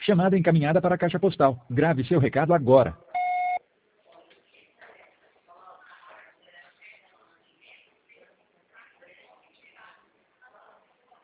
Chamada encaminhada para a caixa postal. Grave seu recado agora.